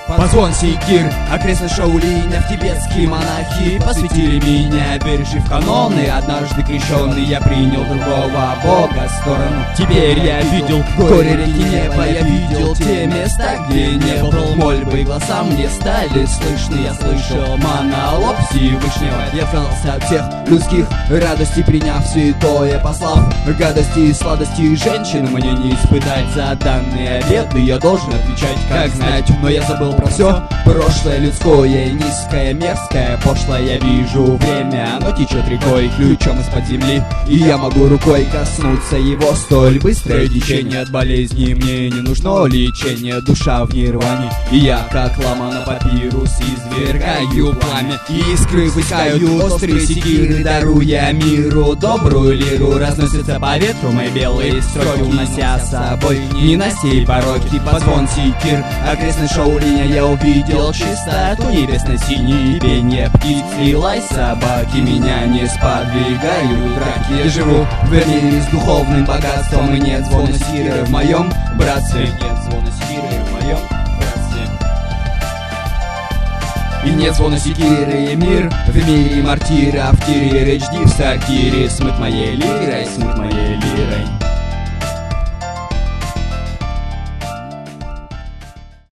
Позвон секир, окрестность Шаолиня, в тибетские монахи посвятили меня, пережив каноны. Однажды крещенный я принял другого бога сторону. Теперь я видел горе реки неба, я видел те места, где не был. Мольбы голоса мне стали слышны, я слышал монолог Всевышнего. Я отказался от всех людских радостей, приняв святое, послав гадости и сладости женщин. Мне не испытать за данные обеты, я должен отвечать как знать. Но я забыл про все прошлое людское, низкое, мерзкое, пошлое. Я вижу время, оно течет рекой, ключом из-под земли, и я могу рукой коснуться его. Столь быстрое течение от болезни, мне не нужно лечение, душа в нирване. И я, как лама на папирус, извергаю пламя, искры выскают острые секиры, даруя миру добрую лиру. Разносятся по ветру мои белые строки, унося с собой ненастей пороки. Позвон секир, окрестность Шаолиня, я увидел чистоту небесно-синий, пение птиц и лай собаки меня не сподвигают драки. Я живу в мире с духовным богатством, и нет звона секиры в моем братстве. Нет звона секиры в моем братстве. И нет звона секиры, и мир в мире мартира, в тире речь в сортире, смыт моей лирой, смыт моей лирой.